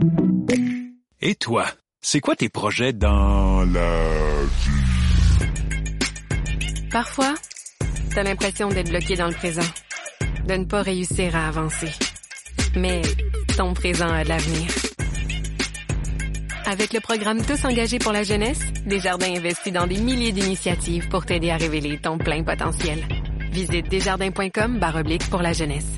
Et toi, c'est quoi tes projets dans la vie? Parfois, t'as l'impression d'être bloqué dans le présent, de ne pas réussir à avancer. Mais ton présent a de l'avenir. Avec le programme Tous engagés pour la jeunesse, Desjardins investit dans des milliers d'initiatives pour t'aider à révéler ton plein potentiel. Visite desjardins.com/, pour la jeunesse.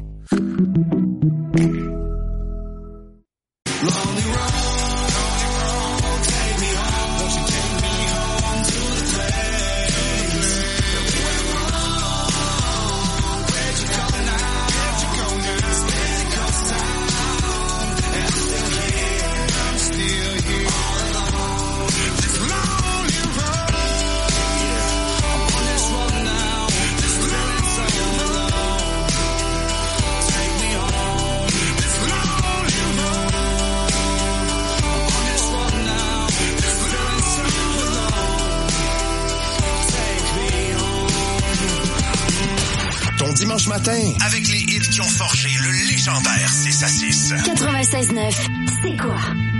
Dimanche matin, avec les hits qui ont forgé le légendaire 6-6. 96.9, c'est quoi?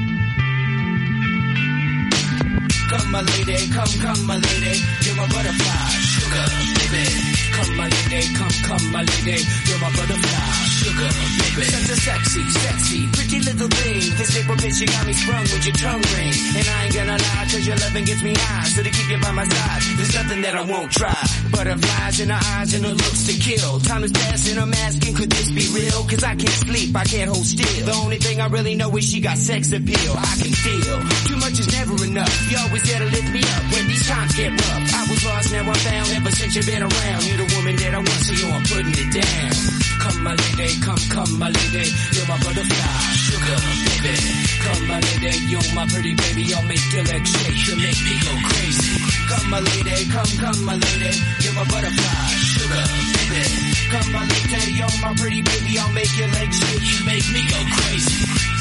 Come my lady, come my lady, you're my butterfly, sugar, baby. Come my lady, come my lady, you're my butterfly, sugar, baby. Such a sexy, pretty little thing. This April bitch, you got me sprung with your tongue ring. And I ain't gonna lie, cause your loving gets me high. So to keep you by my side, there's nothing that I won't try. Butterflies in her eyes and her looks to kill. Time is passing, I'm asking, could this be real? Cause I can't sleep, I can't hold still. The only thing I really know is she got sex appeal. I can feel, too much is never enough. You always there to lift me up when these times get rough. I was lost, now I'm found, ever since you've been around. You're the woman that I want, so yo, I'm putting it down. Come my lady, come my lady, you're my butterfly, sugar, baby. Come my lady, you're my pretty baby, I'll make your legs shake, you make me go crazy. Come my lady, come my lady, you're my butterfly, sugar, baby. Come my lady, you're my pretty baby, I'll make your legs shake, you make me go crazy.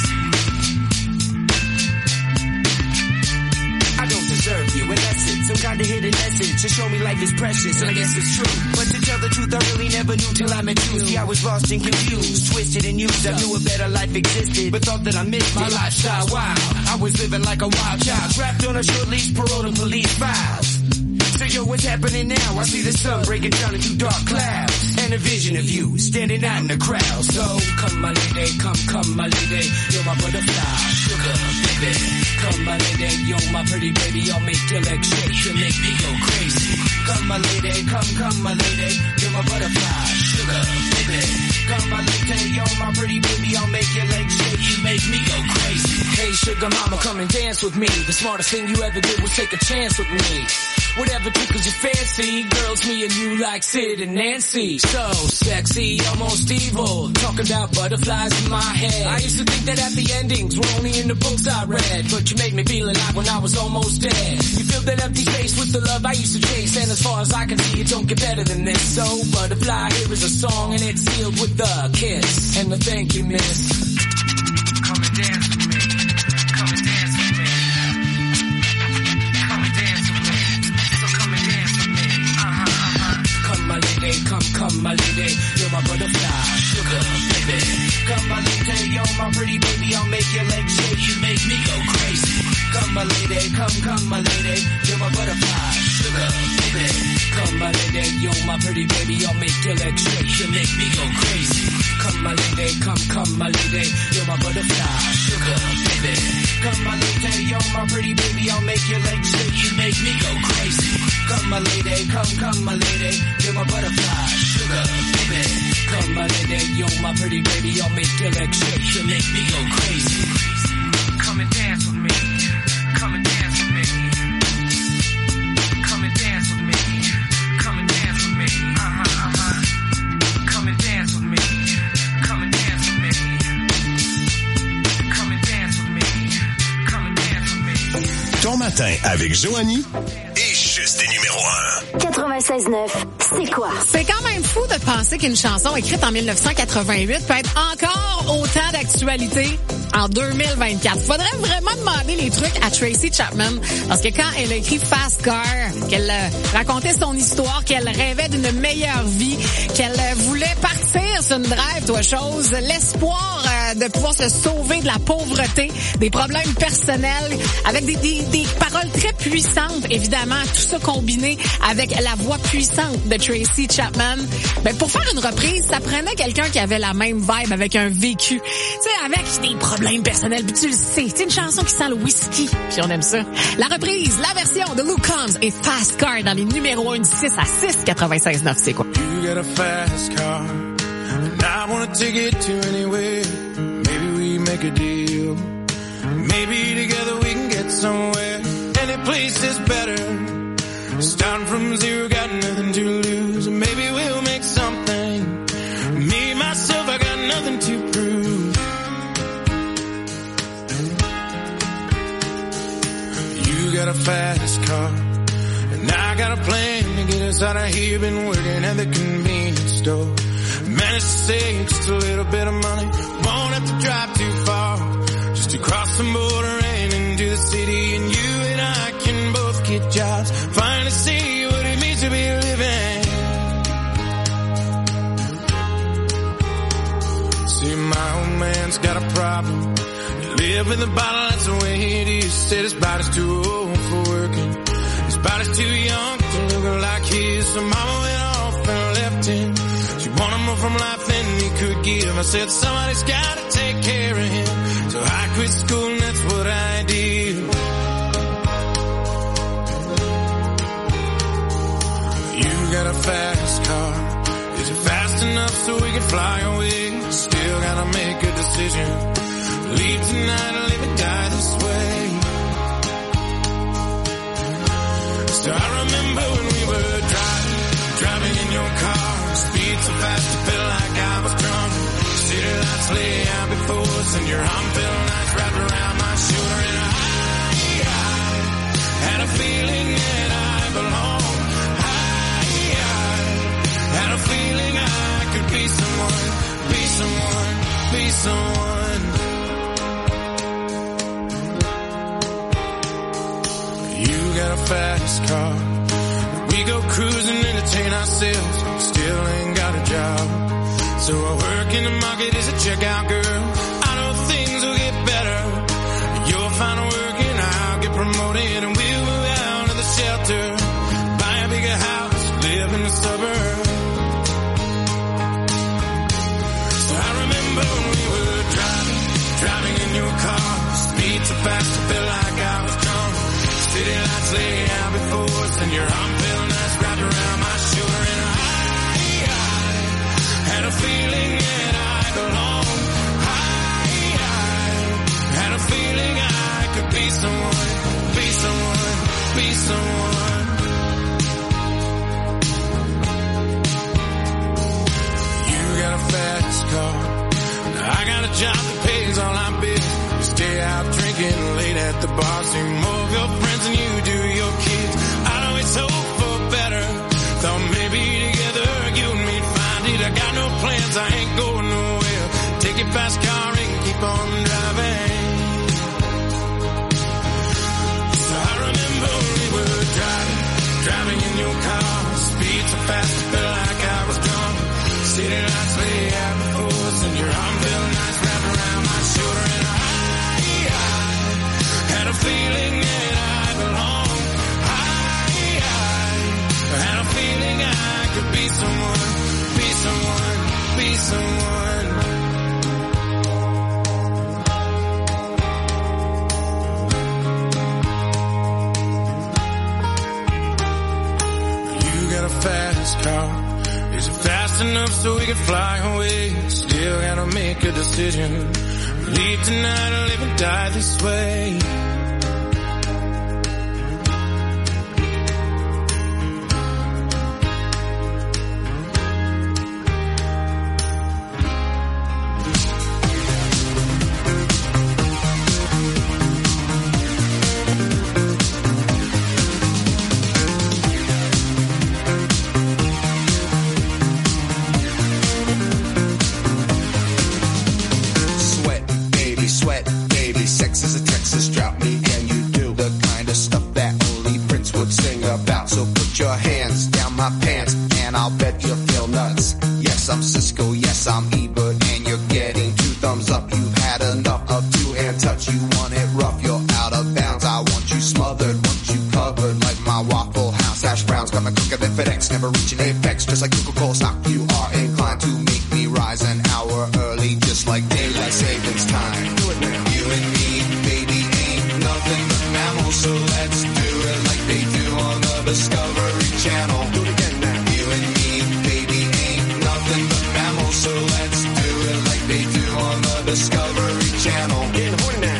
I don't deserve you, and that's it. Some kind of hidden message to show me life is precious, and I guess it's true. But to tell the truth, I really never knew till I met you. See, I was lost and confused, twisted and used. I knew a better life existed, but thought that I missed my lifestyle. Wow, I was living like a wild child, trapped on a short leash, paroled in police files. So yo, what's happening now? I see the sun breaking down into dark clouds, and a vision of you standing out in the crowd. So come my lady, come my lady, you're my butterfly, sugar, baby. Come my lady, you're my pretty baby, I'll make your legs shake, you make me go crazy. Come my lady, come my lady, you're my butterfly, sugar, baby. Come my lady, you're my pretty baby, I'll make your legs shake, you make me go crazy. Hey sugar mama, come and dance with me. The smartest thing you ever did was take a chance with me. Whatever tickles your fancy, girls, me and you like Sid and Nancy. So sexy, almost evil, talking about butterflies in my head. I used to think that happy endings were only in the books I read, but you made me feel alive when I was almost dead. You filled that empty space with the love I used to chase, and as far as I can see, it don't get better than this. So butterfly, here is a song, and it's sealed with a kiss and a thank you, miss. Come and dance with me. Come and dance with me. Come and dance with me. So come and dance with me. Come my lady, come my lady, you're my butterfly, sugar, baby. Come my lady, you're my pretty baby, I'll make your legs shake, you make me go crazy. Come my lady, come my lady, you're my butterfly, sugar, baby. Come my lady, you're my pretty baby, I'll make your legs shake, you make me go crazy. Come my lady, come my lady, you're my butterfly, sugar, baby. Come my lady, you're my pretty baby, I'll make your legs shake, you make me go crazy. Come my lady, come my lady, you're my butterfly, sugar, baby. Come my lady, you're my pretty baby, I'll make your legs shake, you make me go crazy. Come and dance with me, come and dance with me. Come and dance with me, come and dance with me. Come and dance with me, come and dance with me. Come and dance with me, come and dance with me. Ton matin avec Joanie et juste des numéros 1. 96.9, c'est quoi? C'est quand même fou de penser qu'une chanson écrite en 1988 peut être encore autant d'actualité en 2024. Faudrait vraiment demander les trucs à Tracy Chapman, parce que quand elle a écrit Fast Car, qu'elle racontait son histoire, qu'elle rêvait d'une meilleure vie, qu'elle voulait partir sur une drive, toi chose, l'espoir de pouvoir se sauver de la pauvreté, des problèmes personnels, avec des paroles très puissantes, évidemment, tout ça combiné avec la voix puissante de Tracy Chapman. Ben, pour faire une reprise, ça prenait quelqu'un qui avait la même vibe, avec un vécu, tu sais, avec des problèmes personnels, puis tu le sais, c'est une chanson qui sent le whisky, puis on aime ça. La reprise, la version de Luke Combs et Fast Car dans les numéros 1 du 6 à 6, 96.9, c'est quoi? You got a fast car, and I wanna take it to anywhere. Maybe we make a deal. Maybe together we can get somewhere. Any place is better. Starting from zero, got nothing to lose. Maybe we'll make something. Me, myself, I got nothing to prove. You got a fast car, and I got a plan to get us out of here. Been working at the convenience store. Managed to save just a little bit of money. Won't have to drive too far, just to cross the border and into the city. And you and I can both get jobs. Finally see what it means to be living. See, my old man's got a problem. He live in the bottle, that's the way it is. Said his body's too old for working. His body's too young to look like his. So mama went off and left him. She wanted more from life than he could give. I said somebody's gotta take care of him. So I quit school and that's what I did. You got a fast car. Is it fast enough so we can fly away? Still gotta make a decision. Leave tonight or live and die this way. So I remember when we were driving in your car. Speed so fast it felt like I was drunk. City lights lay out before us and your arm felt nice wrapped around my shoulder. And I had a feeling that I belonged. I had a feeling I could be someone, be someone, be someone. You got a fast car. We go cruising, entertain ourselves. Still ain't got a job. So I work in the market as a checkout girl. I know things will get better. You'll find work and I'll get promoted. And we'll move out of the shelter. Buy a bigger house, live in the suburbs. So I remember when we were driving in your car. Speed so fast it felt like I was drunk. City lights lay out before us and your arm felt nice wrapped around my shoulder. And I had a feeling that I belonged. I had a feeling I could be someone, be someone, be someone. You got a fast car. Now I got a job that pays all our bills. You stay out drinking late at the bar. See more of your friends than you do your kids. I'd always hope for better. Thought maybe together you and me'd find it. I got no plans, I ain't going nowhere. Take your fast car and keep on driving. So I remember when we were driving in your car. Speed so fast it felt like I was drunk. City lights lay out before us and your arm felt nice wrapped around my shoulder. And I had a feeling that I belonged. I had a feeling I could be someone, be someone, be someone. You got a fast car. Is it fast enough so we can fly away? Still gotta make a decision. Leave tonight or live and die this way. Sweat, baby, sweat. touch, you want it rough, you're out of bounds. I want you smothered, want you covered like my Waffle House. Hash browns coming quicker than FedEx, never reaching apex. Just like Coca-Cola stock, you are inclined to make me rise an hour early, just like daylight savings time. Do it now. You and me, baby, ain't nothing but mammals, so let's do it like they do on the Discovery Channel. Do it again now. You and me, baby, ain't nothing but mammals, so let's do it like they do on the Discovery Channel. Getting horny now.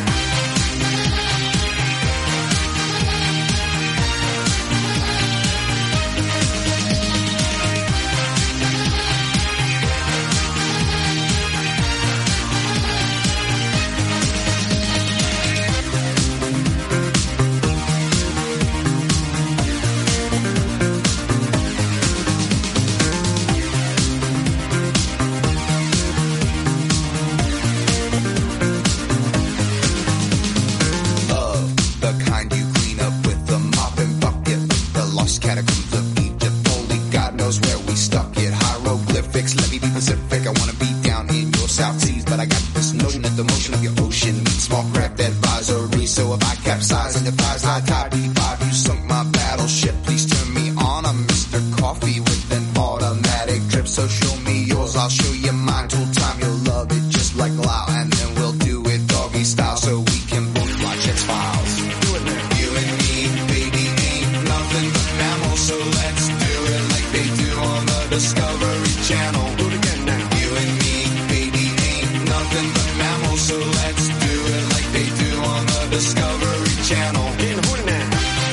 Catacombs of Egypt, only God knows where we stuck it. Hieroglyphics, let me be Pacific. I wanna be down in your South Seas, but I got this notion that the motion of your ocean meets small craft advisory. So if I capsize on your thighs, high tide B5, you sunk my battleship. Please turn me on. I'm Mr. Coffee with an automatic drip. So show me yours, I'll show you mine. Tool time, you'll love it just like Lao, and then we'll do it doggy style so we can both watch X-Files. Do it now. You and me, baby, ain't nothing but mammals, so let's do it like they do on the Discovery Channel. Do it again now. You and me, baby, ain't nothing but mammals, so let's do it like they do on the Discovery Channel. Getting horny now.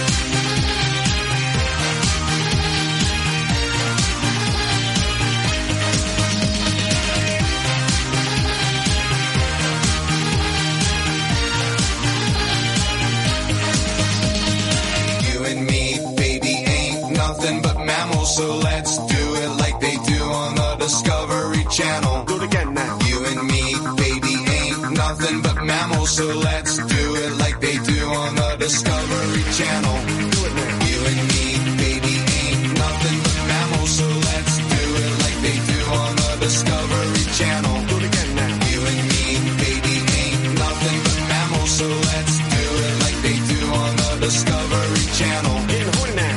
So let's do it like they do on the Discovery Channel. Do it again now. You and me, baby, ain't nothing but mammals. So let's do it like they do on the Discovery Channel. Do it now. You and me, baby, ain't nothing but mammals. So let's do it like they do on the Discovery Channel. Do it again now. You and me, baby, ain't nothing but mammals. So let's do it like they do on the Discovery Channel. Getting horny now.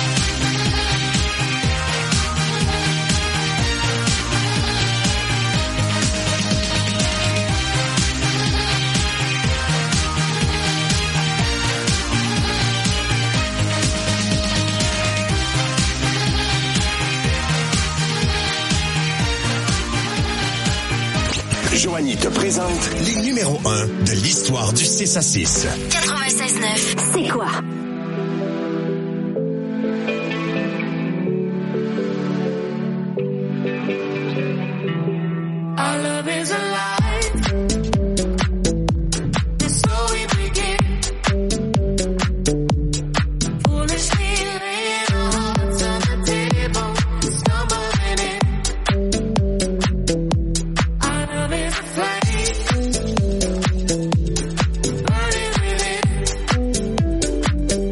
Joanie te présente les numéros 1 de l'histoire du 6 à 6. 96.9, c'est quoi? Our love is alive. And so we begin. Foolishly laying our hearts on the table, stumbling in. Our love is a flame, burning within.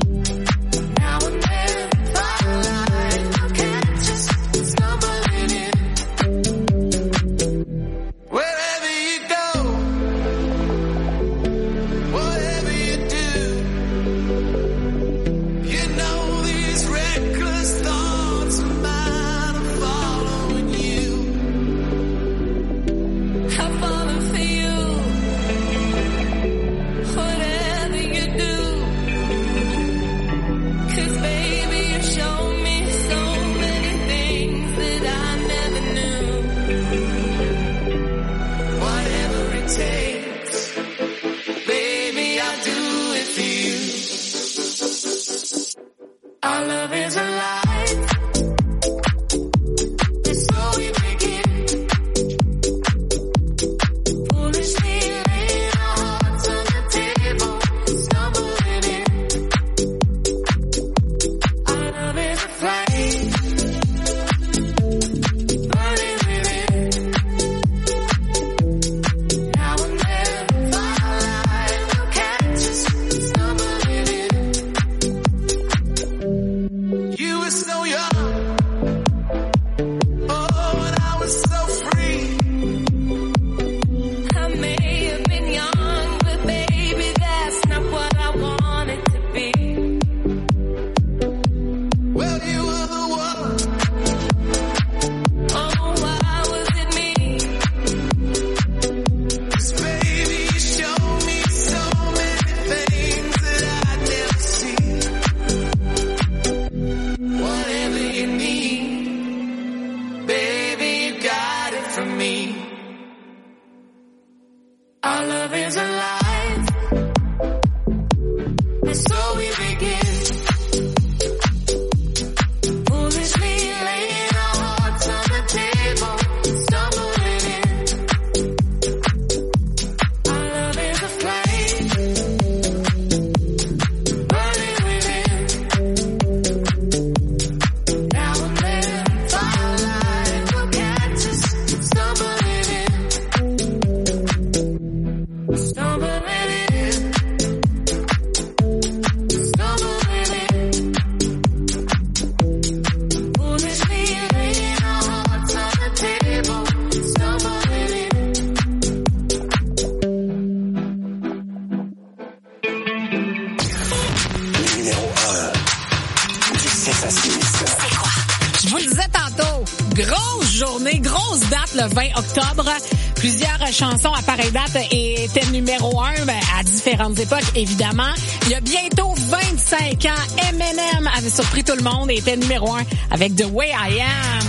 C'est quoi? Je vous le disais tantôt, grosse journée, grosse date le 20 octobre. Plusieurs chansons à pareille date étaient numéro 1 à différentes époques, évidemment. Il y a bientôt 25 ans, Eminem avait surpris tout le monde et était numéro 1 avec The Way I Am.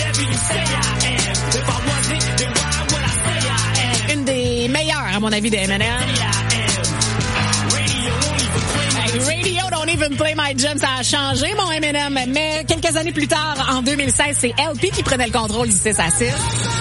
Une des meilleures, à mon avis, d'Eminem. Radio Don't Even Play My Jam, ça a changé, mon Eminem. Mais quelques années plus tard, en 2016, c'est LP qui prenait le contrôle du 6 à 6.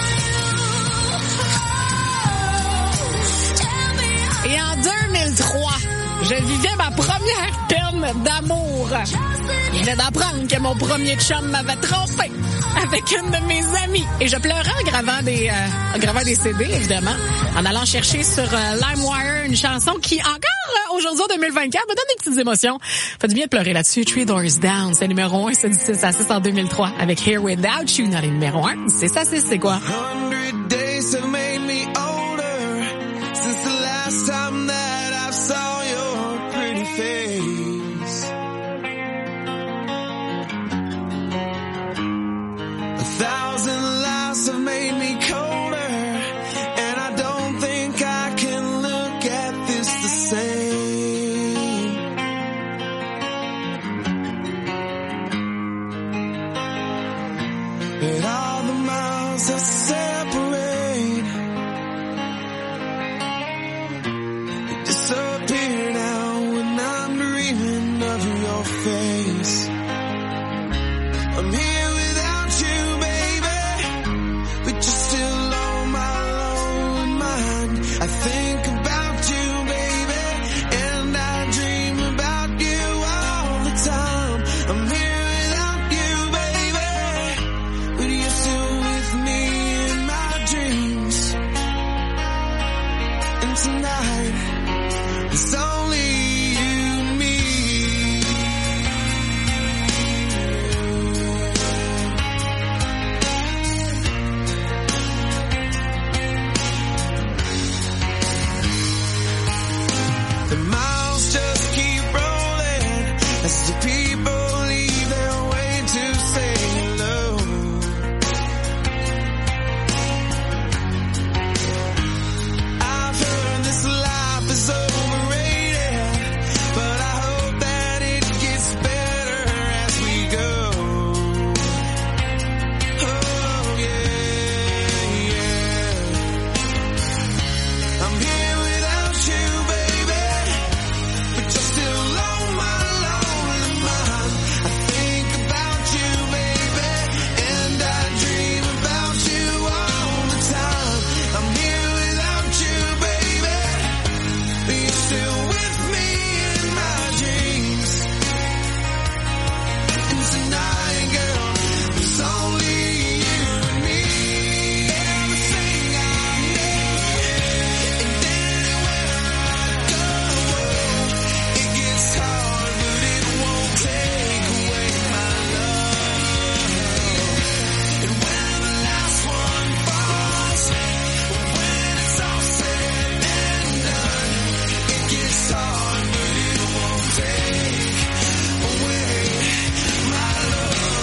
Et en 2003, je vivais ma première peine d'amour. Je venais d'apprendre que mon premier chum m'avait trompé avec une de mes amies. Et je pleurais en gravant des CD, évidemment, en allant chercher sur LimeWire une chanson qui, encore aujourd'hui, en 2024, me donne des petites émotions. Fait du bien de pleurer là-dessus. Three Doors Down, c'est numéro 1, c'est du 6 à 6 en 2003. Avec Here Without You, dans les numéro 1. 6 à 6, c'est quoi? 100 days have made me older since the last time that I saw your pretty face. 1,000 lives have made me colder, and I don't think I can look at this the same. But all the miles that separate disappear now when I'm dreaming of your face. I'm here without you, baby, but you're still on my lonely mind. I think about you, baby, and I dream about you all the time. I'm here without you, baby, but you're still with me in my dreams. And tonight, it's only you and me. The miles just keep rolling as the people leave their way to say hello. I've heard this life is overrated, but I hope that it gets better as we go. Oh yeah, yeah. I'm here without you, baby, but you're still on my lonely mind. I think about you, baby, and I dream about you all the time. I'm here without you, baby, but you're still with me in my dreams. And tonight, girl, it's only you and me. Everything I need, and anywhere I go, it gets hard, but it won't take away my love. And when the last one falls, when it's all said and done, it gets hard, but it won't take away my love.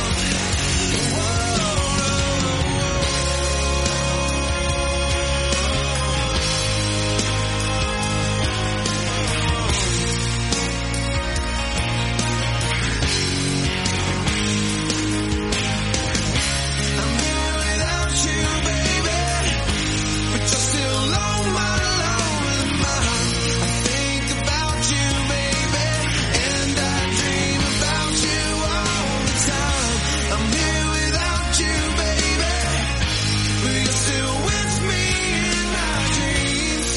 I'm here without you, baby, but you're still on my lonely mind. I think about you, baby, and I dream about you all the time. I'm here without you, baby, but you're still with me in my dreams.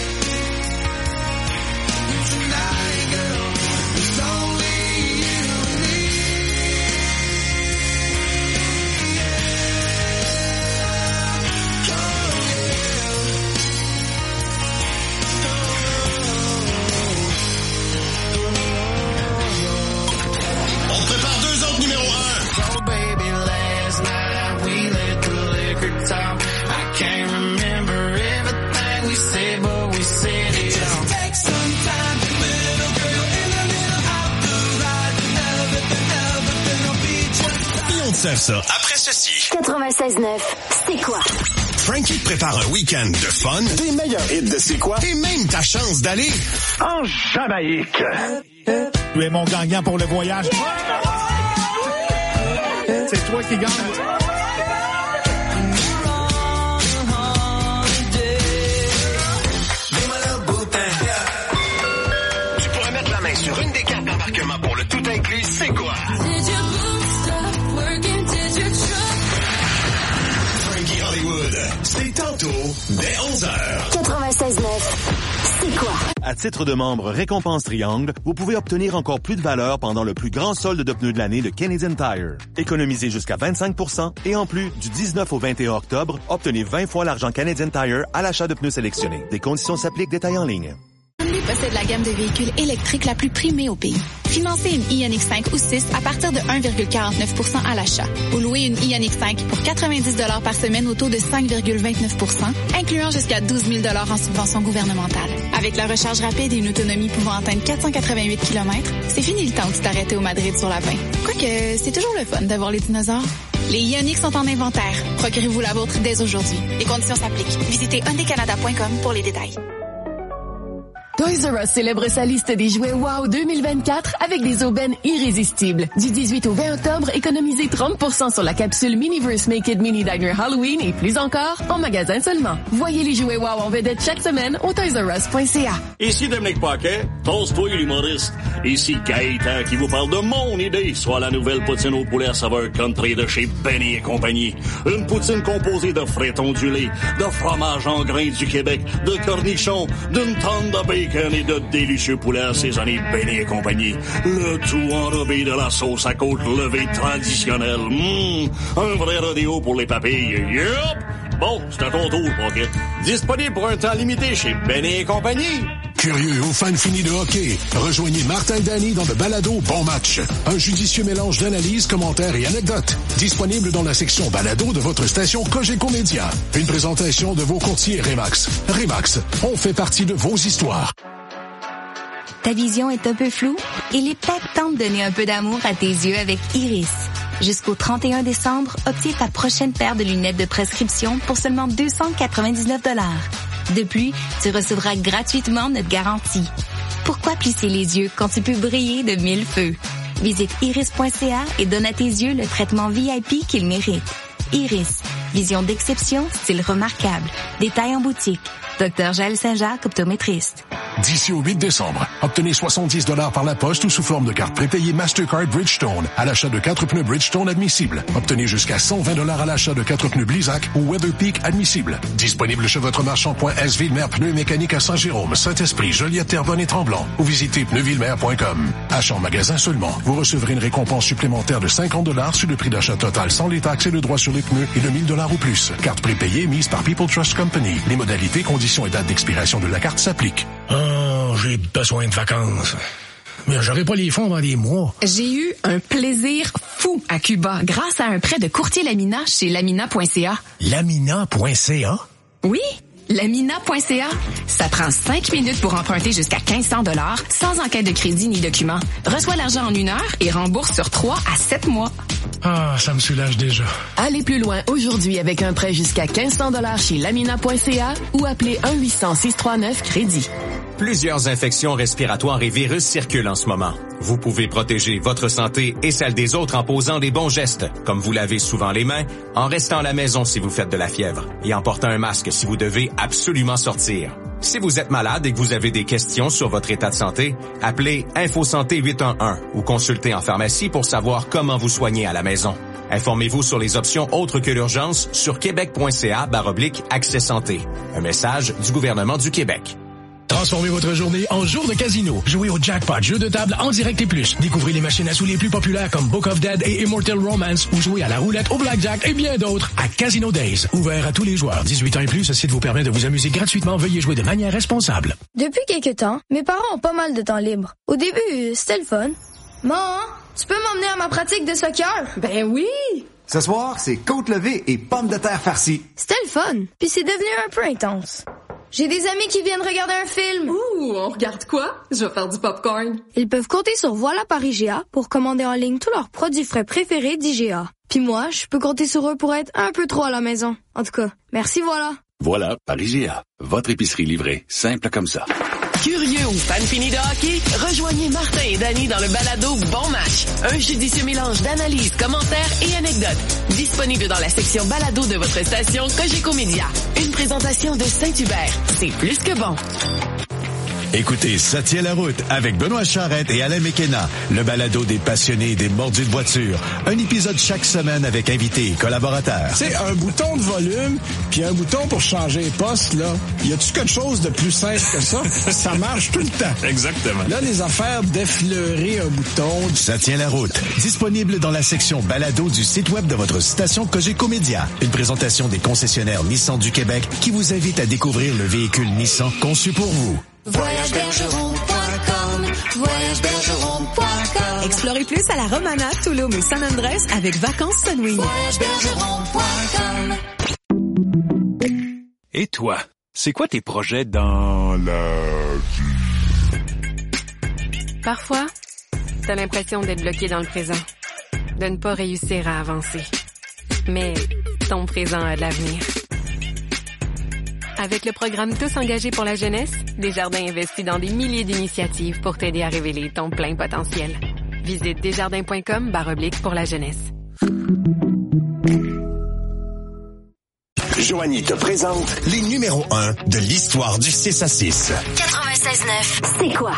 And tonight, girl, it's only you and me. On prépare 2 autres numéros 1. Oh baby, last night we let the liquor talk. I can't remember everything we said, but we said it all. Take some time to live sert ça après ceci. 96.9, c'est quoi? Frankie te prépare un week-end de fun, des meilleurs hits de C'est quoi, et même ta chance d'aller en Jamaïque. Tu es mon gagnant pour le voyage. C'est toi qui gagne. Tu pourrais mettre la main sur une des cartes d'embarquement pour le tout inclus, C'est quoi? Frankie Hollywood, c'est tantôt dès 11h. 96.9, c'est quoi? À titre de membre Récompense Triangle, vous pouvez obtenir encore plus de valeur pendant le plus grand solde de pneus de l'année de Canadian Tire. Économisez jusqu'à 25% et en plus, du 19 au 21 octobre, obtenez 20 fois l'argent Canadian Tire à l'achat de pneus sélectionnés. Des conditions s'appliquent, détails en ligne. Hyundai possède la gamme de véhicules électriques la plus primée au pays. Financez une Ioniq 5 ou 6 à partir de 1,49% à l'achat. Ou louez une Ioniq 5 pour 90 $ par semaine au taux de 5,29%, incluant jusqu'à 12 000 $ en subvention gouvernementale. Avec la recharge rapide et une autonomie pouvant atteindre 488 km, c'est fini le temps où tu t'arrêtais au Madrid sur la 20. Quoique, c'est toujours le fun d'avoir les dinosaures. Les Ioniq sont en inventaire. Procurez-vous la vôtre dès aujourd'hui. Les conditions s'appliquent. Visitez hyundaicanada.com pour les détails. Toys R Us célèbre sa liste des jouets WOW 2024 avec des aubaines irrésistibles. Du 18 au 20 octobre, économisez 30% sur la capsule Miniverse Make It Mini Diner Halloween et plus encore en magasin seulement. Voyez les jouets WOW en vedette chaque semaine au toysrus.ca. Ici Dominique Paquet, toast-toi l'humoriste. Ici Gaëtan qui vous parle de mon idée, soit la nouvelle poutine au poulet à saveur country de chez Benny et compagnie. Une poutine composée de frites ondulées, de fromage en grains du Québec, de cornichons, d'une tonne de bacon et de délicieux poulets assaisonnés Benny et compagnie. Le tout enrobé de la sauce à côte levée traditionnelle. Un vrai rodéo pour les papilles. Yup! Bon, c'est à ton tour, Pocket. Disponible pour un temps limité chez Benny et compagnie. Curieux ou fan fini de hockey, rejoignez Martin Dany dans le balado Bon Match. Un judicieux mélange d'analyses, commentaires et anecdotes. Disponible dans la section balado de votre station Cogeco Média. Une présentation de vos courtiers Remax. Remax, on fait partie de vos histoires. Ta vision est un peu floue? Il est peut-être temps de donner un peu d'amour à tes yeux avec Iris. Jusqu'au 31 décembre, obtiens ta prochaine paire de lunettes de prescription pour seulement 299 $. De plus, tu recevras gratuitement notre garantie. Pourquoi plisser les yeux quand tu peux briller de 1000 feux? Visite iris.ca et donne à tes yeux le traitement VIP qu'ils méritent. Iris, vision d'exception, style remarquable. Détails en boutique. Dr Jaël Saint-Jacques, optométriste. D'ici au 8 décembre, obtenez 70 $ par la poste ou sous forme de carte prépayée Mastercard Bridgestone à l'achat de 4 pneus Bridgestone admissibles. Obtenez jusqu'à 120 $ à l'achat de 4 pneus Blizzak ou Weatherpeak admissibles. Disponible chez votre marchand .S Villemer Pneus Mécaniques à Saint-Jérôme, Saint-Esprit, Joliette, Terrebonne et Tremblant ou visitez pneusvillemer.com. Achat en magasin seulement. Vous recevrez une récompense supplémentaire de 50 $ sur le prix d'achat total sans les taxes et le droit sur les pneus et de 1000 $ ou plus. Carte prépayée mise par People Trust Company. Les modalités, conditions et dates d'expiration de la carte s'appliquent. Oh, j'ai besoin de vacances. Mais j'aurai pas les fonds avant des mois. J'ai eu un plaisir fou à Cuba grâce à un prêt de courtier Lamina chez lamina.ca. Lamina.ca? Oui, lamina.ca. Ça prend 5 minutes pour emprunter jusqu'à 1500 $ sans enquête de crédit ni document. Reçois l'argent en 1 heure et rembourse sur 3 à 7 mois. Ah, ça me soulage déjà. Allez plus loin aujourd'hui avec un prêt jusqu'à 1500 $ chez lamina.ca ou appelez 1-800-639-crédit. Plusieurs infections respiratoires et virus circulent en ce moment. Vous pouvez protéger votre santé et celle des autres en posant des bons gestes, comme vous lavez souvent les mains, en restant à la maison si vous faites de la fièvre et en portant un masque si vous devez absolument sortir. Si vous êtes malade et que vous avez des questions sur votre état de santé, appelez InfoSanté 811 ou consultez en pharmacie pour savoir comment vous soigner à la maison. Informez-vous sur les options autres que l'urgence sur québec.ca/accès santé. Un message du gouvernement du Québec. Transformez votre journée en jour de casino. Jouez au jackpot, jeu de table en direct et plus. Découvrez les machines à sous les plus populaires comme Book of Dead et Immortal Romance ou jouez à la roulette, au blackjack et bien d'autres à Casino Days. Ouvert à tous les joueurs. 18 ans et plus, ce site vous permet de vous amuser gratuitement. Veuillez jouer de manière responsable. Depuis quelques temps, mes parents ont pas mal de temps libre. Au début, c'était le fun. Maman, tu peux m'emmener à ma pratique de soccer? Ben oui! Ce soir, c'est côte levée et pommes de terre farcies. C'était le fun, puis c'est devenu un peu intense. J'ai des amis qui viennent regarder un film. Ouh, on regarde quoi? Je vais faire du popcorn. Ils peuvent compter sur Voilà par IGA pour commander en ligne tous leurs produits frais préférés d'IGA. Puis moi, je peux compter sur eux pour être un peu trop à la maison. En tout cas, merci, voilà. Voilà, par IGA. Votre épicerie livrée, simple comme ça. Curieux ou fan fini de hockey? Rejoignez Martin et Danny dans le balado Bon Match. Un judicieux mélange d'analyses, commentaires et anecdotes. Disponible dans la section balado de votre station Cogeco Média. Une présentation de Saint-Hubert. C'est plus que bon. Écoutez, ça tient la route avec Benoît Charrette et Alain Mekena, le balado des passionnés des mordus de voiture. Un épisode chaque semaine avec invités et collaborateurs. Tu sais, un bouton de volume puis un bouton pour changer les postes, là, y a-tu quelque chose de plus simple que ça? Ça marche tout le temps. Exactement. Là, les affaires d'effleurer un bouton... Ça tient la route. Disponible dans la section balado du site web de votre station Cogeco Média. Une présentation des concessionnaires Nissan du Québec qui vous invite à découvrir le véhicule Nissan conçu pour vous. VoyageBergeron.com, VoyageBergeron.com. Explorez plus à la Romana, Tulum et San Andrés avec Vacances Sunwing. VoyageBergeron.com. Et toi, c'est quoi tes projets dans la vie? Parfois, t'as l'impression d'être bloqué dans le présent, de ne pas réussir à avancer. Mais ton présent a de l'avenir. Avec le programme Tous engagés pour la jeunesse, Desjardins investit dans des milliers d'initiatives pour t'aider à révéler ton plein potentiel. Visite desjardins.com/pour la jeunesse. Joanie te présente les numéros 1 de l'histoire du 6 à 6. 96.9, c'est quoi?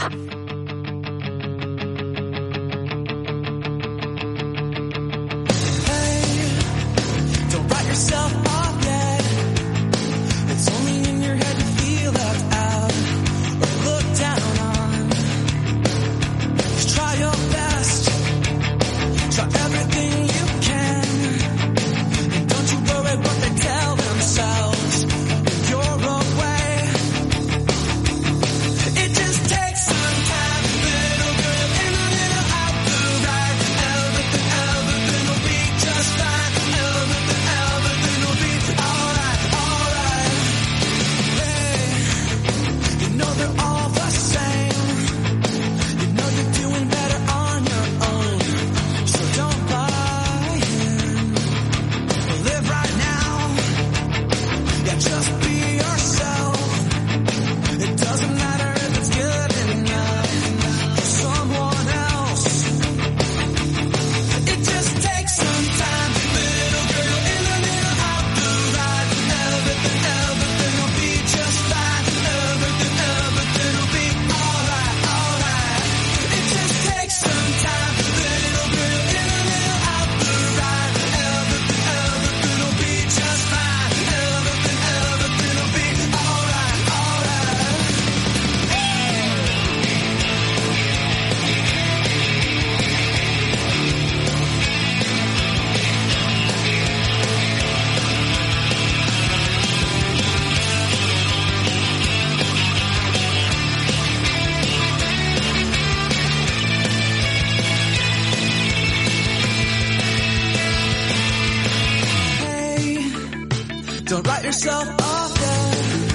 Don't write yourself off yet.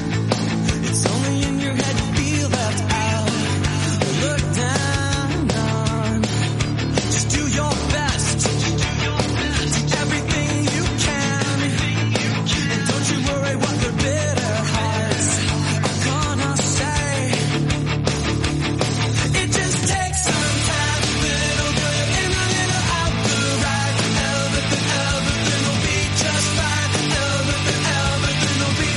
It's only in your head you feel left out. Look down on. Just do your best. Do everything you can. And don't you worry what their bitter hearts are gonna say. It just takes some time. A little good in, a little out the right. Everything will be just fine. Everything will be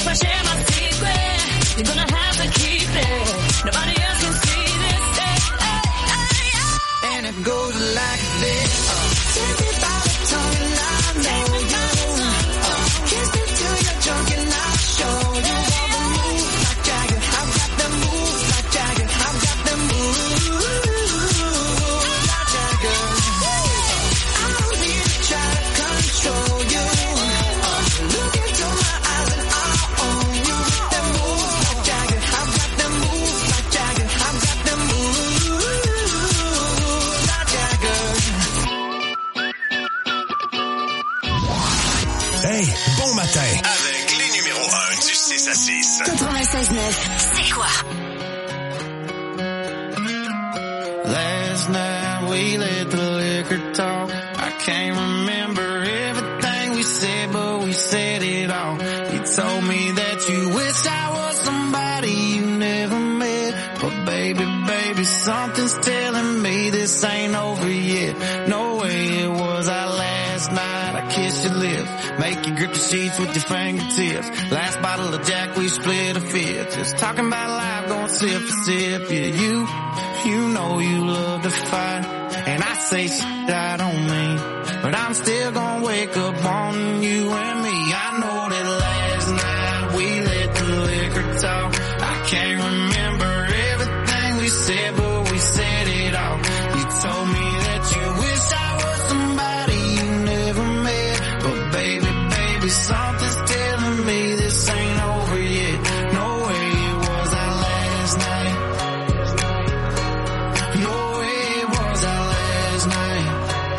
I share my secret, you're gonna have to keep it. Nobody else can see this. And it goes like this. Take me by the tongue and I know you. Kiss me till you're drunk and I'll show you all the moves like Jagger. I've got the moves like Jagger. I've got the moves like Jagger. I don't need to try to control you. Look into my eyes and I'll own you. With the moves like Jagger. I've got the moves like Jagger. I've got the moves like Jagger. Hey, bon matin. Avec les numéros 1 du 6 à 6. 96.9, c'est quoi? Last night we let the liquor talk. I can't remember everything we said, but we said it all. You told me that you wish I was somebody you never met. But baby, something's telling me this ain't over yet. No way it was our last night. I kissed your lips, make you grip the sheets with your fingertips. Last bottle of Jack, we split a fifth. Just talking about life, going sip for sip. Yeah, you know you love to fight. And I say shit I don't mean, but I'm still gonna wake up on you and me. I know that last night we let the liquor talk. I can't remember everything we said, but we said it all. You told me that you wish I was somebody you never met. But baby, something's telling me this ain't over yet. No way it was our last night. No way it was our last night.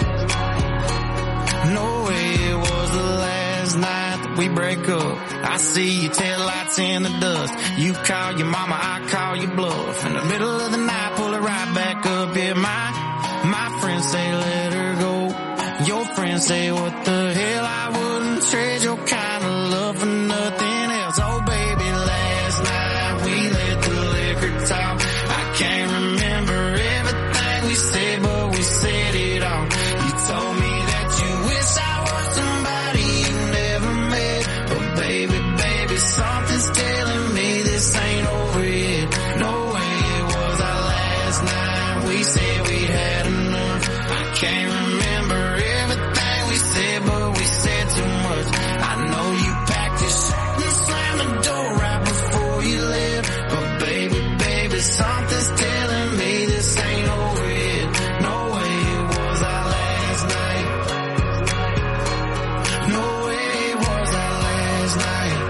No way it was the last night that we break up. I see your taillights in the dust. You call your mama, I call your bluff. In the middle of the night, pull it right back up. Yeah, my friends say let her go. Your friends say what the hell, I wouldn't trade your kind of love for nothing else. Oh baby, last night we let the liquor talk. I can't remember everything we said, but we said it all. You told me that you wish I was somebody you never met. But baby, something's telling me this ain't over yet. No way it was our last night. We said we had enough. I can't remember everything we said, but we said too much. I know you packed your shit and slammed the door right before you left. But baby, something's telling me this ain't over yet. No way it was our last night. No way it was our last night.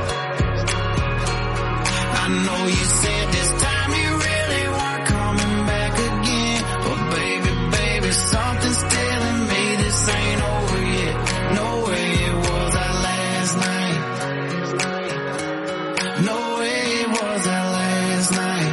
I know you said this time you really weren't coming back again. But baby, something's telling me this ain't over yet. No way it was our last night. No way it was our last night.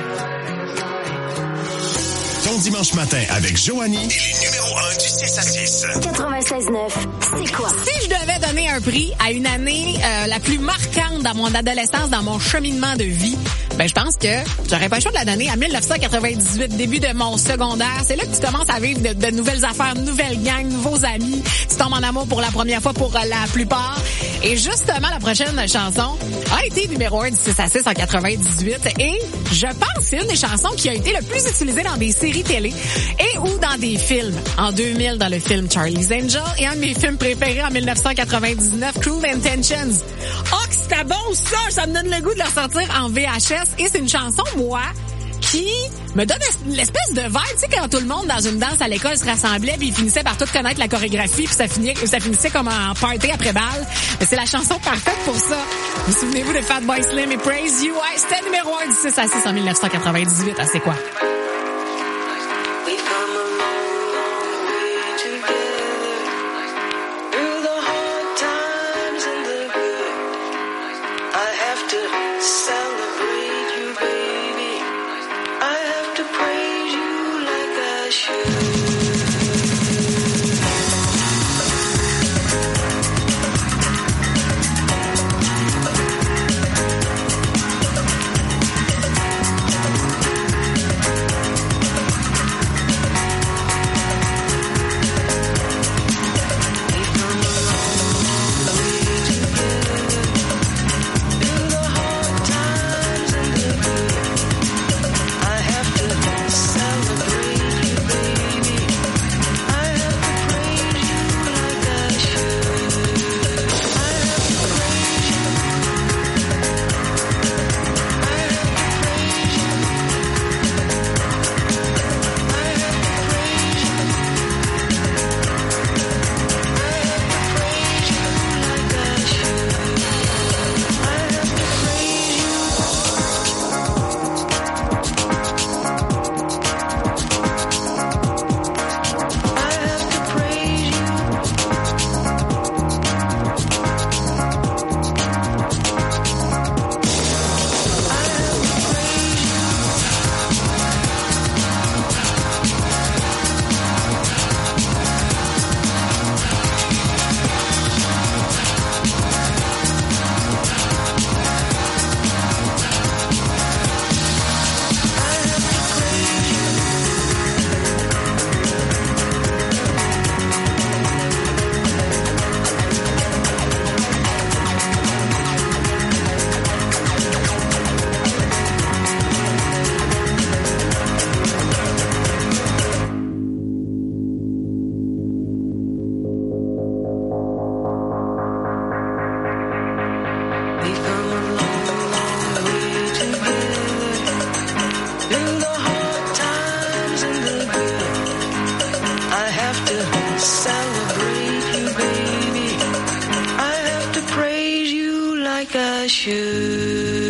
Ton dimanche matin avec Joanie et les numéros 1 du 6 à 6. 96.9, c'est quoi? Si je devais donner un prix à une année la plus marquante dans mon adolescence, dans mon cheminement de vie, ben je pense que j'aurais pas le choix de la donner à 1998, début de mon secondaire. C'est là que tu commences à vivre de nouvelles affaires, de nouvelles gangs, nouveaux amis. Tu tombes en amour pour la première fois pour la plupart. Et justement, la prochaine chanson a été numéro 1 du 6 à 6 en 98. Et je pense que c'est une des chansons qui a été le plus utilisée dans des séries télé et ou dans des films. En 2000, dans le film Charlie's Angel, et un de mes films préférés en 1999, Cruel Intentions. Oh, que c'était bon ça! Ça me donne le goût de le ressortir en VHS. Et c'est une chanson, moi, qui me donne l'espèce de vibe, tu sais, quand tout le monde dans une danse à l'école se rassemblait puis ils finissaient par tout connaître la chorégraphie puis ça finissait comme en party après balle. Mais c'est la chanson parfaite pour ça. Vous souvenez-vous de Fatboy Slim et Praise You? Ouais, c'était numéro 1 du 6 à 6 en 1998. Ah, c'est quoi? a shoe.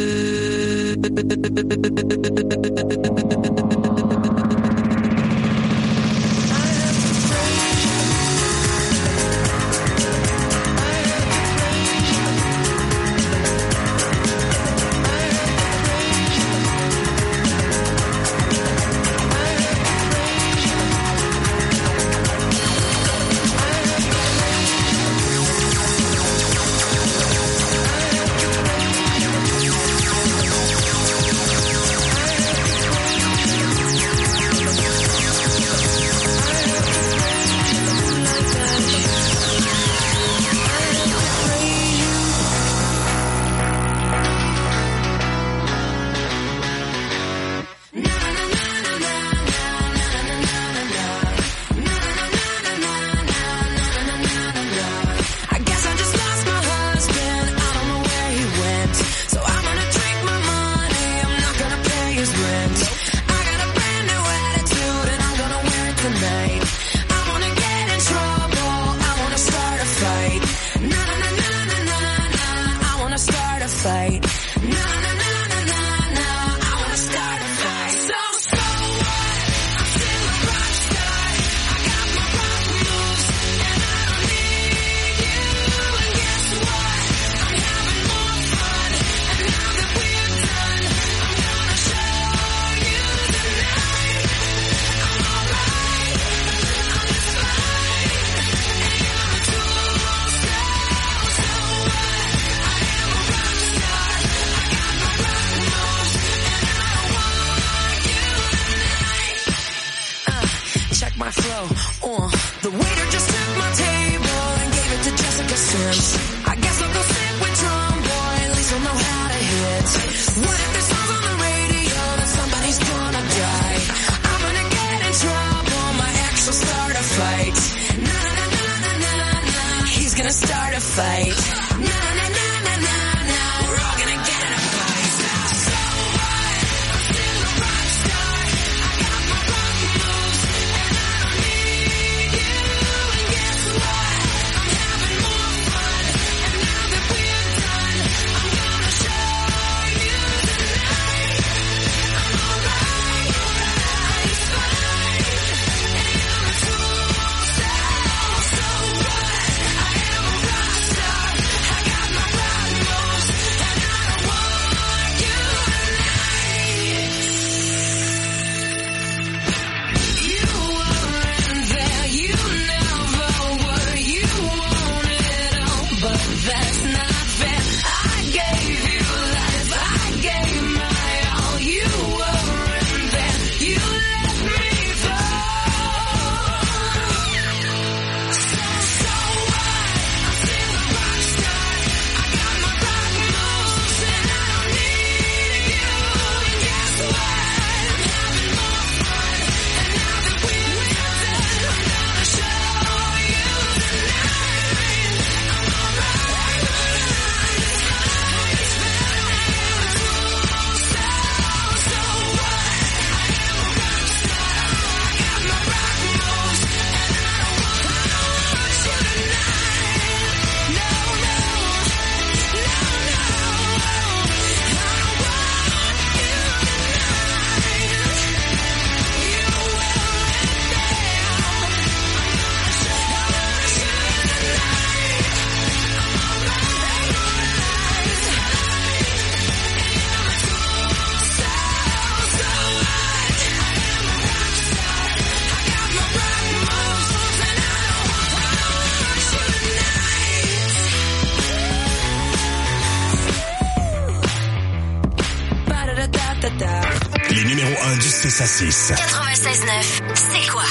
Les numéros 1 du 6 à 6. 96.9, c'est quoi?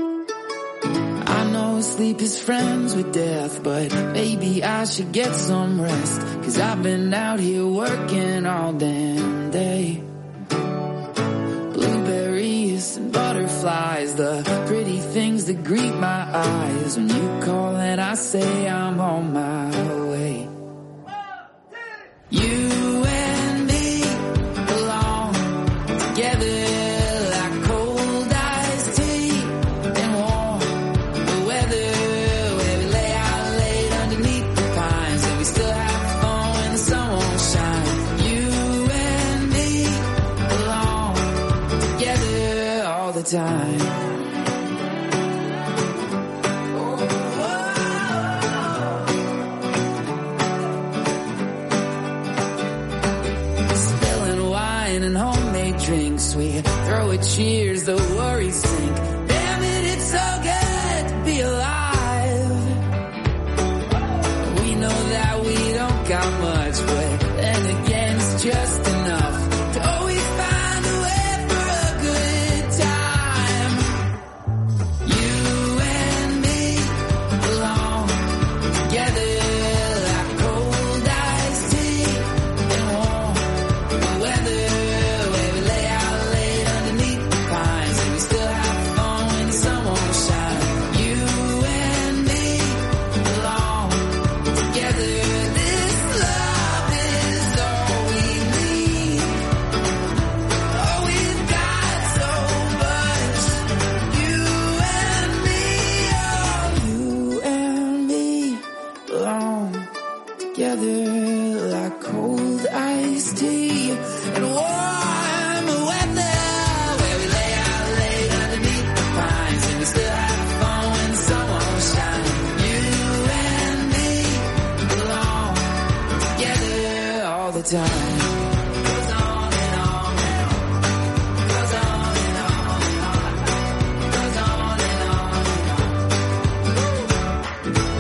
I know sleep is friends with death, but maybe I should get some rest. 'Cause I've been out here working all damn day. Blueberries and butterflies, the pretty things that greet my eyes. When you call and I say I'm on my way. You and me belong together. Sun time. And homemade drinks, we throw a cheers, the worries sink. Damn it, it's so good to be alive. We know that we don't got much, but then again, it's just enough to always find a way for a good time. You and me belong together like cold iced tea and warm weather. Like cold iced tea and warm weather, where we lay out late underneath the pines and we still have fun when the sun won't shine. You and me belong together all the time. Goes on and on and on. Goes on and on and on. Goes on and on and on.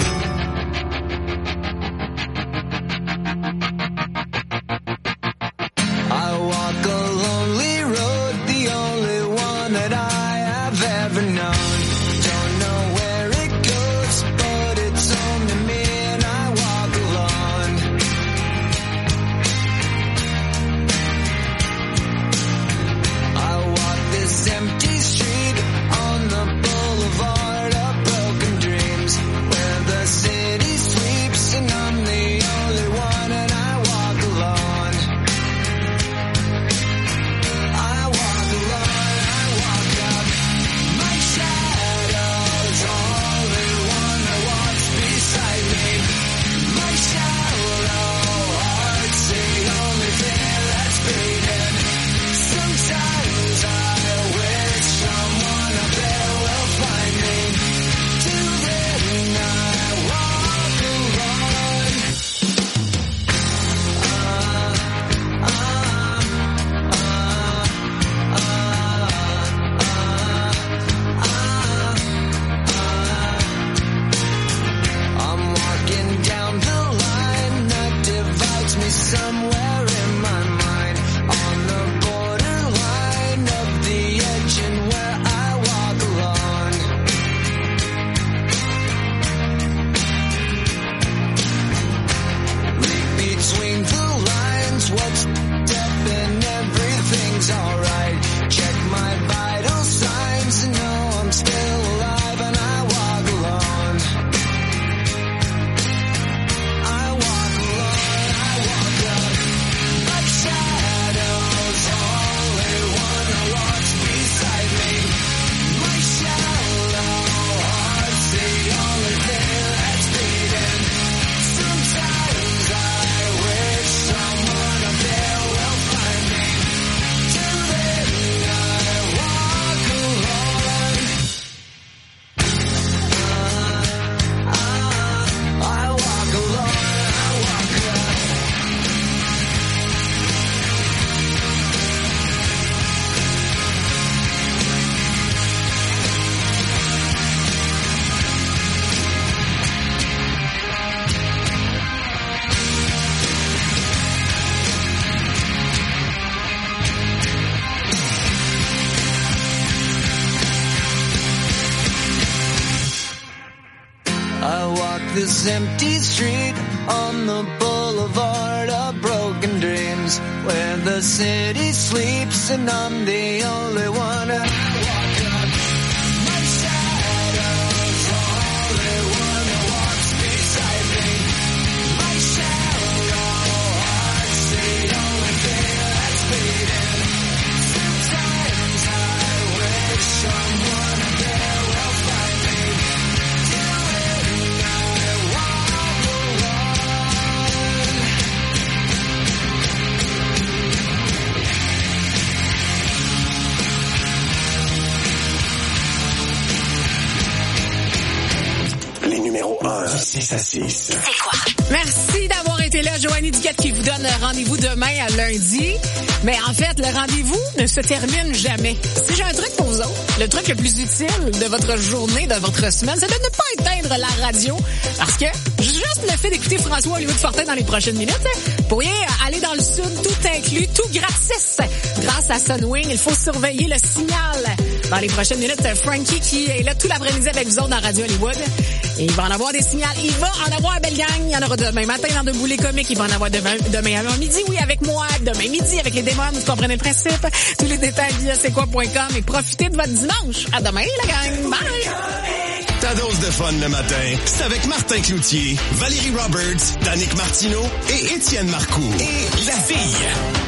This empty street on the boulevard of broken dreams, where the city sleeps and I'm the only one. And I walk up, my shadow's the only one that walks beside me. My shallow heart's the only thing that's beating. Sometimes I wish someone up there will find me. 6 à 6. C'est quoi? Merci d'avoir été là. Joanie Duquette qui vous donne rendez-vous demain à lundi. Mais en fait, le rendez-vous ne se termine jamais. Si j'ai un truc pour vous autres, le truc le plus utile de votre journée, de votre semaine, c'est de ne pas éteindre la radio. Parce que juste le fait d'écouter François Olivier de Fortin dans les prochaines minutes, vous pourriez aller dans le sud, tout inclus, tout gratis. Grâce à Sunwing, il faut surveiller le signal. Dans les prochaines minutes, Frankie qui est là tout l'après-midi avec vous autres dans Radio Hollywood. Et il va en avoir des signaux. Il va en avoir une belle gang. Il y en aura demain matin dans Debout les comiques. Il va en avoir demain à midi, oui, avec moi. Demain midi avec les démons. Vous comprenez le principe. Tous les détails via c'est quoi.com et profitez de votre dimanche. À demain, la gang. Bye! Ta dose de fun le matin, c'est avec Martin Cloutier, Valérie Roberts, Danick Martineau et Étienne Marcoux. Et la fille.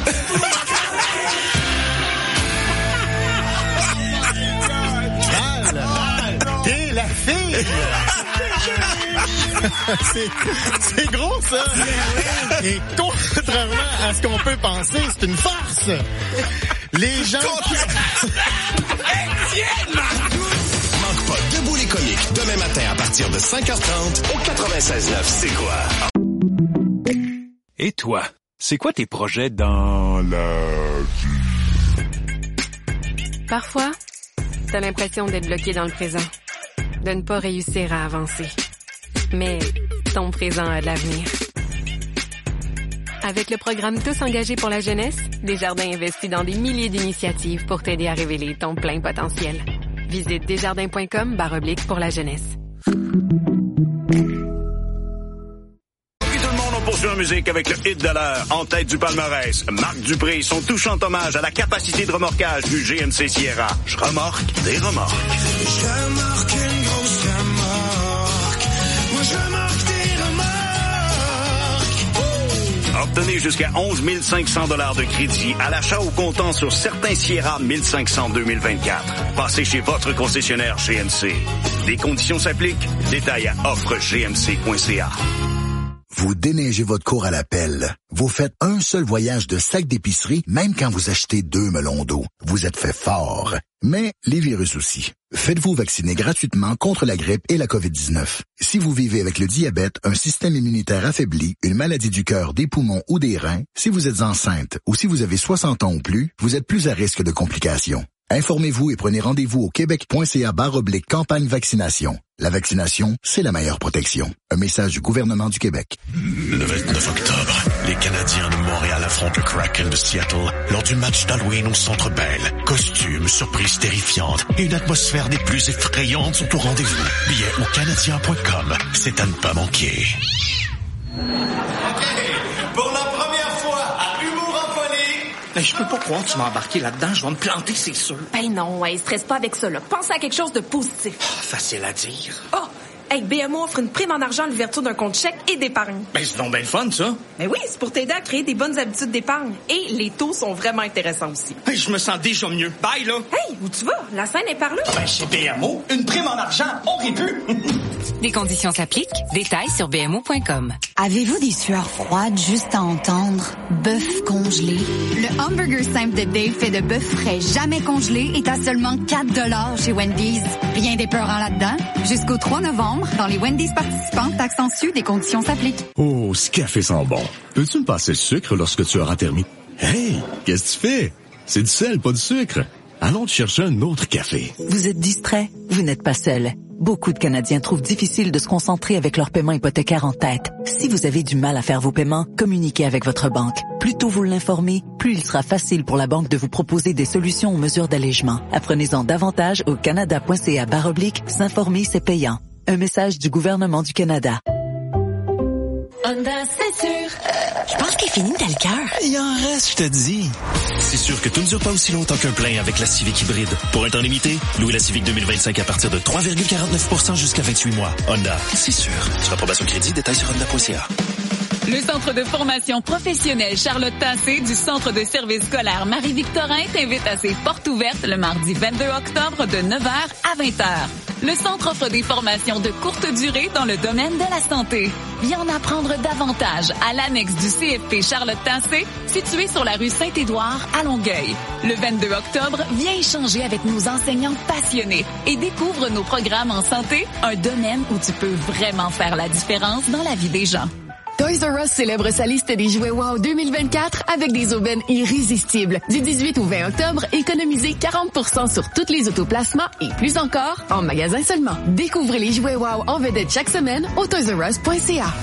Et la fille. C'est gros, ça. Et contrairement à ce qu'on peut penser, c'est une farce. Les gens qui... Manque pas Debout les comiques, demain matin à partir de 5h30 au 96.9 C'est quoi? Et toi, c'est quoi tes projets dans la vie? Parfois, t'as l'impression d'être bloqué dans le présent, de ne pas réussir à avancer. Mais ton présent a de l'avenir. Avec le programme Tous engagés pour la jeunesse, Desjardins investit dans des milliers d'initiatives pour t'aider à révéler ton plein potentiel. Visite desjardins.com/pour la jeunesse. On poursuit en musique avec le hit de l'heure, en tête du palmarès. Marc Dupré, son touchant hommage à la capacité de remorquage du GMC Sierra. Je remorque des remorques. Je remorque une grosse remorque. Moi, je remorque des remorques. Obtenez jusqu'à 11 500 $ de crédit à l'achat au comptant sur certains Sierra 1500 2024. Passez chez votre concessionnaire GMC. Des conditions s'appliquent. Détails à offregmc.ca. Vous déneigez votre cour à la pelle. Vous faites un seul voyage de sac d'épicerie, même quand vous achetez 2 melons d'eau. Vous êtes fait fort. Mais les virus aussi. Faites-vous vacciner gratuitement contre la grippe et la COVID-19. Si vous vivez avec le diabète, un système immunitaire affaibli, une maladie du cœur, des poumons ou des reins, si vous êtes enceinte ou si vous avez 60 ans ou plus, vous êtes plus à risque de complications. Informez-vous et prenez rendez-vous au québec.ca/campagne vaccination. La vaccination, c'est la meilleure protection. Un message du gouvernement du Québec. Le 29 octobre, les Canadiens de Montréal affrontent le Kraken de Seattle lors du match d'Halloween au Centre Bell. Costumes, surprises terrifiantes et une atmosphère des plus effrayantes sont au rendez-vous. Billets au canadien.com. C'est à ne pas manquer. Pour la première fois à Humour en folie. Ben, je peux pas croire que tu m'as embarqué là-dedans. Je vais me planter, c'est sûr. Ben non, ouais, stresse pas avec ça, là. Pense à quelque chose de positif. Facile à dire. Oh! Hey, BMO offre une prime en argent à l'ouverture d'un compte chèque et d'épargne. Ben, c'est donc bien le fun, ça. Mais oui, c'est pour t'aider à créer des bonnes habitudes d'épargne. Et les taux sont vraiment intéressants aussi. Hey, je me sens déjà mieux. Bye, là. Hey, où tu vas? La scène est par là. Ben, chez BMO, une prime en argent, on rit plus. Des conditions s'appliquent. Détails sur bmo.com. Avez-vous des sueurs froides juste à entendre? Bœuf congelé. Le hamburger simple de Dave fait de bœuf frais jamais congelé est à seulement 4$ chez Wendy's. Rien d'épeurant là-dedans. Jusqu'au 3 novembre, dans les Wendy's participants, taxes en dessus, des conditions s'appliquent. Oh, ce café sent bon. Peux-tu me passer le sucre lorsque tu auras terminé? Hey, qu'est-ce que tu fais? C'est du sel, pas du sucre. Allons te chercher un autre café. Vous êtes distrait? Vous n'êtes pas seul. Beaucoup de Canadiens trouvent difficile de se concentrer avec leurs paiements hypothécaires en tête. Si vous avez du mal à faire vos paiements, communiquez avec votre banque. Plus tôt vous l'informez, plus il sera facile pour la banque de vous proposer des solutions aux mesures d'allègement. Apprenez-en davantage au canada.ca/s'informer, c'est payant. Un message du gouvernement du Canada. Honda, c'est sûr. Je pense qu'il finit dans le cœur. Il en reste, je te dis. C'est sûr que tout ne dure pas aussi longtemps qu'un plein avec la Civic hybride. Pour un temps limité, louez la Civic 2025 à partir de 3,49% jusqu'à 28 mois. Honda, c'est sûr. Sur approbation crédit, détails sur honda.ca. Le Centre de formation professionnelle Charlotte Tassé du Centre de service scolaire Marie-Victorin t'invite à ses portes ouvertes le mardi 22 octobre de 9h à 20h. Le centre offre des formations de courte durée dans le domaine de la santé. Viens en apprendre davantage à l'annexe du CFP Charlotte Tassé, situé sur la rue Saint-Édouard à Longueuil. Le 22 octobre, viens échanger avec nos enseignants passionnés et découvre nos programmes en santé, un domaine où tu peux vraiment faire la différence dans la vie des gens. Toys R Us célèbre sa liste des jouets WOW 2024 avec des aubaines irrésistibles. Du 18 au 20 octobre, économisez 40% sur tous les autoplacements et plus encore en magasin seulement. Découvrez les jouets WOW en vedette chaque semaine au toysrus.ca.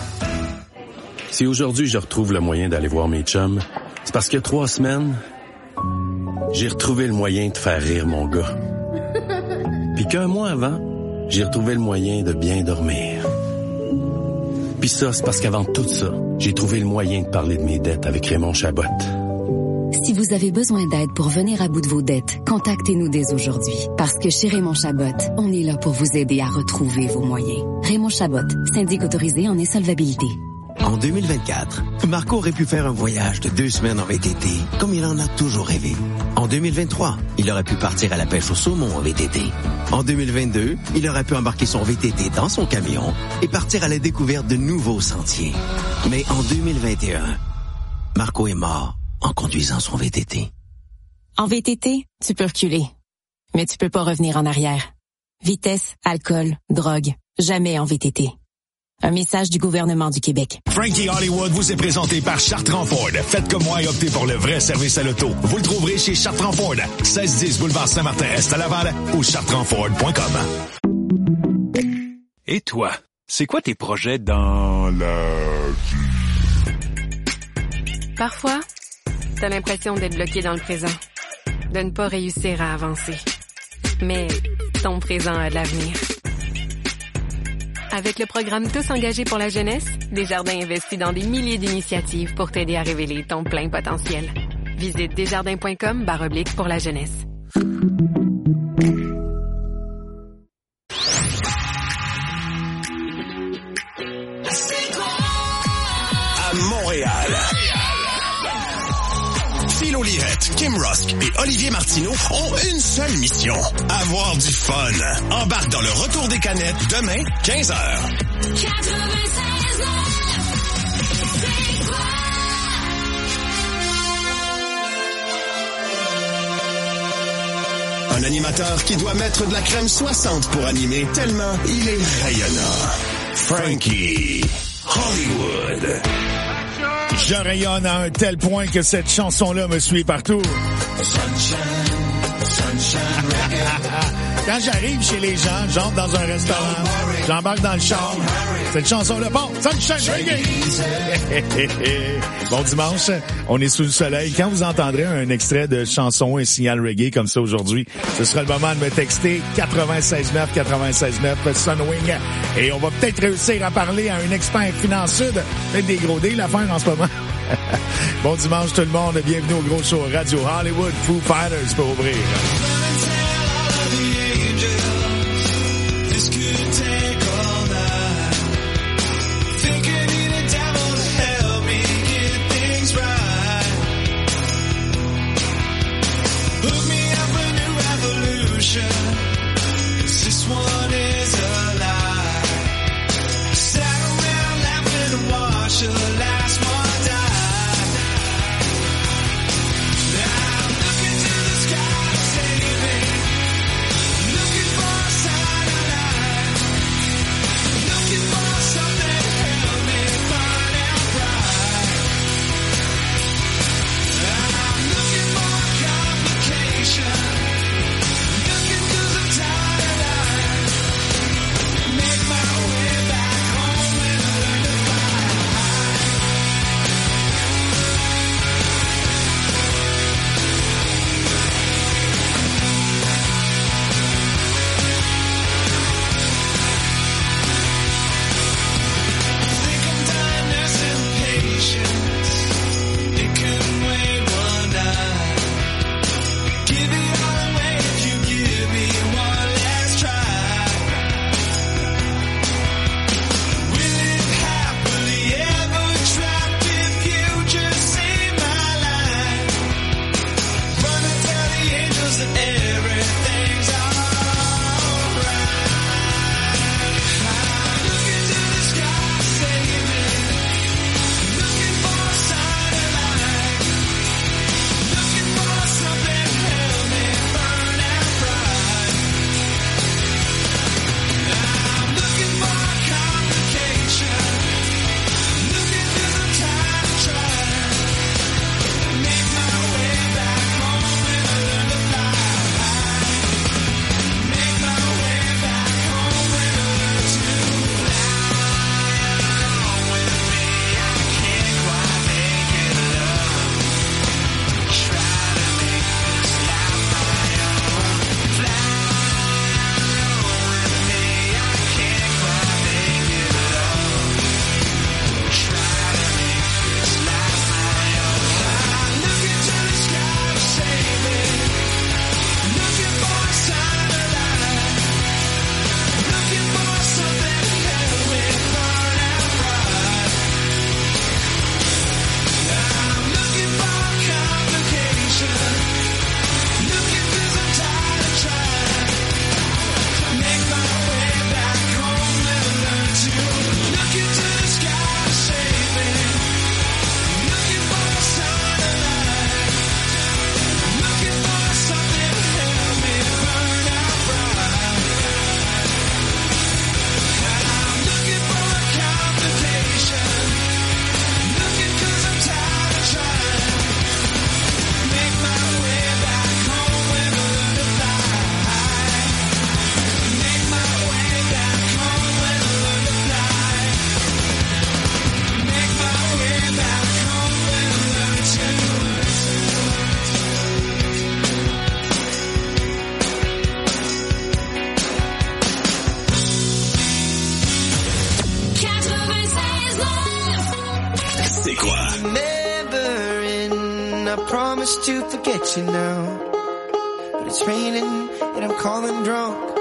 Si aujourd'hui je retrouve le moyen d'aller voir mes chums, c'est parce que 3 semaines, j'ai retrouvé le moyen de faire rire mon gars. Puis qu'un mois avant, j'ai retrouvé le moyen de bien dormir. Puis ça, c'est parce qu'avant tout ça, j'ai trouvé le moyen de parler de mes dettes avec Raymond Chabot. Si vous avez besoin d'aide pour venir à bout de vos dettes, contactez-nous dès aujourd'hui. Parce que chez Raymond Chabot, on est là pour vous aider à retrouver vos moyens. Raymond Chabot, syndic autorisé en insolvabilité. En 2024, Marco aurait pu faire un voyage de 2 semaines en VTT, comme il en a toujours rêvé. En 2023, il aurait pu partir à la pêche au saumon en VTT. En 2022, il aurait pu embarquer son VTT dans son camion et partir à la découverte de nouveaux sentiers. Mais en 2021, Marco est mort en conduisant son VTT. En VTT, tu peux reculer, mais tu peux pas revenir en arrière. Vitesse, alcool, drogue, jamais en VTT. Un message du gouvernement du Québec. Frankie Hollywood vous est présenté par Chartrand Ford. Faites comme moi et optez pour le vrai service à l'auto. Vous le trouverez chez Chartrand Ford, 1610 boulevard Saint-Martin-Est à Laval ou chartrandford.com. Et toi, c'est quoi tes projets dans la vie? Parfois, t'as l'impression d'être bloqué dans le présent, de ne pas réussir à avancer. Mais ton présent a de l'avenir. Avec le programme Tous engagés pour la jeunesse, Desjardins investit dans des milliers d'initiatives pour t'aider à révéler ton plein potentiel. Visite desjardins.com/, pour la jeunesse. À Montréal, Philo Lirette, Kim Rusk et Olivier Martineau ont une seule mission, avoir du fun. Embarque dans le retour des canettes demain, 15h. 96 Un animateur qui doit mettre de la crème 60 pour animer, tellement il est rayonnant. Frankie Hollywood. Je rayonne à un tel point que cette chanson-là me suit partout. Quand j'arrive chez les gens, j'entre dans un restaurant, j'embarque dans le char. Cette chanson-là, bon, Sunshine Reggae! Bon dimanche, on est sous le soleil. Quand vous entendrez un extrait de chanson, un signal reggae comme ça aujourd'hui, ce sera le moment de me texter 96.9 Sunwing. Et on va peut-être réussir à parler à un expert finance sud. Peut-être des gros dés l'affaire en ce moment. Bon dimanche tout le monde, bienvenue au gros show Radio Hollywood. Foo Fighters pour ouvrir. I promise to forget you now. But it's raining and I'm calling drunk.